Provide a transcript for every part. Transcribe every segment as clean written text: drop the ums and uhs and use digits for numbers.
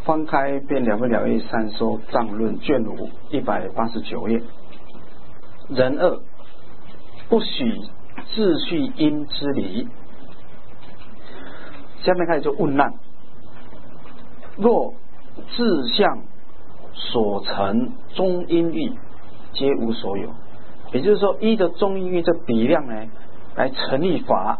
翻开《变了不了义三说藏论》卷5 189页，人二不许秩序因之理。下面开始就问难：若志向所成中因欲，皆无所有。也就是说，依着中因欲这比量呢，来成立法。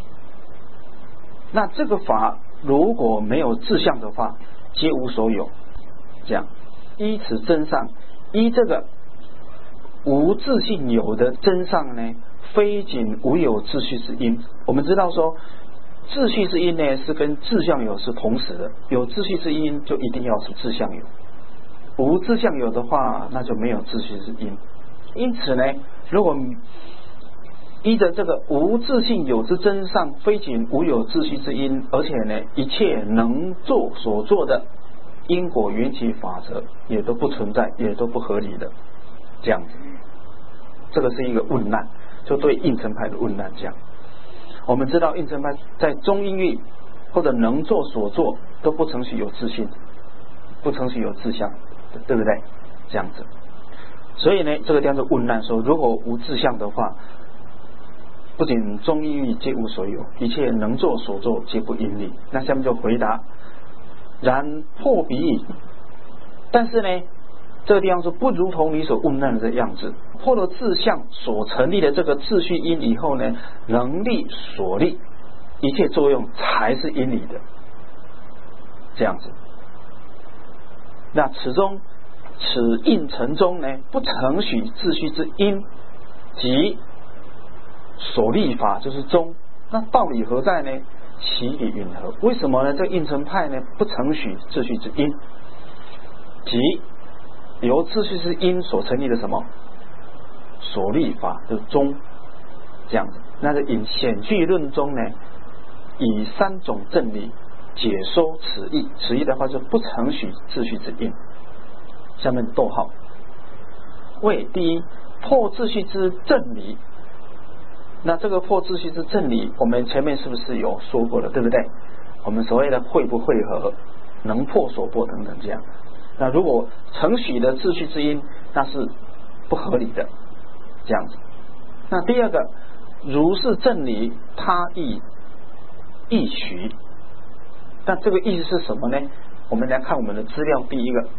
那这个法如果没有志向的话，皆无所有。这样，依此真相，依这个无自性有的真相呢，非仅无有秩序之因。我们知道说，秩序之因呢，是跟志向有是同时的。有秩序之因，就一定要是志向有；无志向有的话，那就没有秩序之因。因此呢，如果依着这个无自性有之真相，非仅无有秩序之因，而且呢，一切能做所做的因果缘起法则也都不存在，也都不合理的，这样子，这个是一个问难，就对应成派的问难。这样，我们知道应成派在中因欲或者能做所做都不承许有自性，不承许有志向，对不对？这样子，所以呢，这个地方就问难说，如果无志向的话，不仅中因欲皆无所有，一切能做所做皆不因力。那下面就回答：然破彼矣。但是呢，这个地方说不如同你所问难的这样子，破了志向所成立的这个秩序因以后呢，能力所立，一切作用才是因理的，这样子。那此应成中呢，不承许秩序之因，即所立法就是中。那道理何在呢？其理云何？为什么呢？这个应成派呢，不承许秩序之因，即由秩序之因所成立的什么所立法的中，这样子。那是引显句论中呢，以三种正理解说此意。此意的话，就不承许秩序之因。下面逗号，为第一破秩序之正理。那这个破秩序之正理，我们前面是不是有说过了，对不对？我们所谓的会不会合，能破所破等等这样。那如果承许的秩序之因，那是不合理的，这样子。那第二个，如是正理，他亦许。那这个意思是什么呢？我们来看我们的资料，第一个，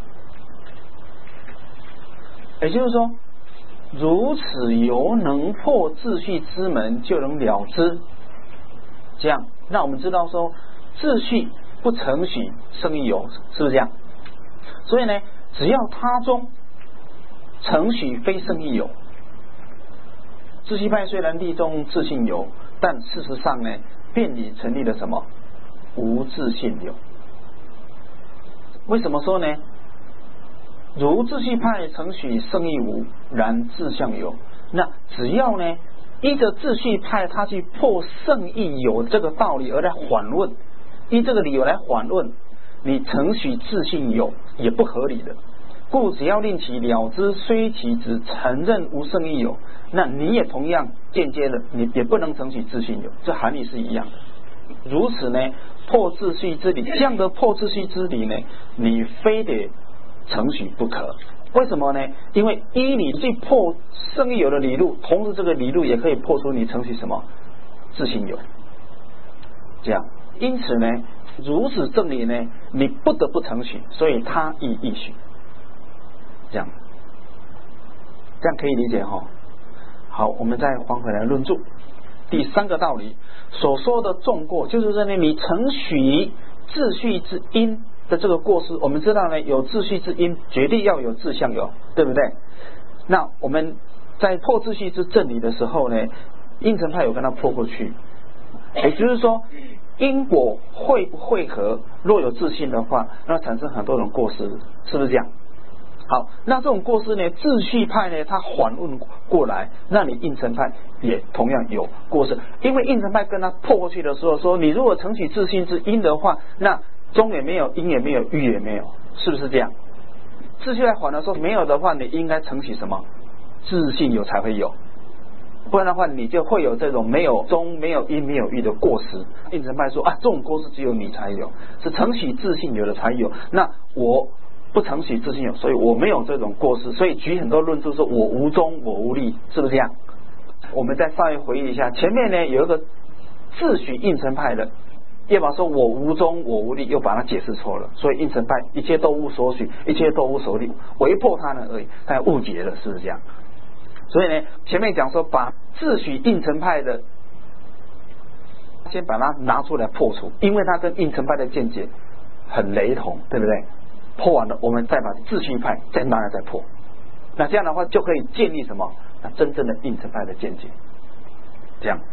也就是说，如此犹能破秩序之门，就能了之。这样，那我们知道说，秩序不承许生亦有，是不是这样？所以呢，只要他中承许非生亦有，秩序派虽然立中自性有，但事实上呢，辩理成立了什么？无自性有。为什么说呢？如秩序派承许生亦无，然志向有。那只要呢，依着秩序派他去破圣亦有这个道理而来反问，依这个理由来反问，你承许自性有也不合理的。故只要令其了之，虽其只承认无圣亦有，那你也同样间接的，你也不能承许自性有，这含义是一样的。如此呢，破秩序之理，这样的破秩序之理呢，你非得承许不可。为什么呢？因为依你去破圣亦有的理路，同时这个理路也可以破出你承许什么自性有，这样。因此呢，如此正理呢，你不得不承许，所以他亦许，这样可以理解哈。好，我们再还回来论著。第三个道理所说的重过，就是说呢，你承许秩序之因的这个过失，我们知道呢，有秩序之因，绝对要有志向有，对不对？那我们在破秩序之正理的时候呢，应成派有跟他破过去，也就是说，因果会不会合，若有自信的话，那产生很多种过失，是不是这样？好，那这种过失呢，秩序派呢，他反问过来，那你应成派也同样有过失，因为应成派跟他破过去的时候说，你如果承许自信之因的话，那中也没有，因也没有，欲也没有，是不是这样？秩序来反的说没有的话，你应该承许什么？自信有才会有， 不然的话你就会有这种没有中没有因没有义的过失。应成派说啊，这种过失只有你才有，是承许自性有的才有，那我不承许自性有，所以我没有这种过失，所以举很多论述说我无中我无力，是不是这样？我们再稍微回忆一下，前面呢有一个自诩应成派的叶宝说我无中我无力，又把它解释错了，所以应成派一切都无所许，一切都无所力，为破他人而已，他误解了，是不是这样？所以呢前面讲说把自诩应成派的先把它拿出来破除，因为它跟应成派的见解很雷同，对不对？破完了我们再把自诩派再拿来再破，那这样的话就可以建立什么？那真正的应成派的见解。这样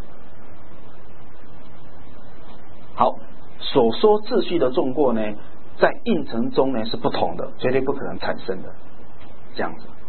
好，所说自诩的重过呢，在应成中呢是不同的，绝对不可能产生的，这样子。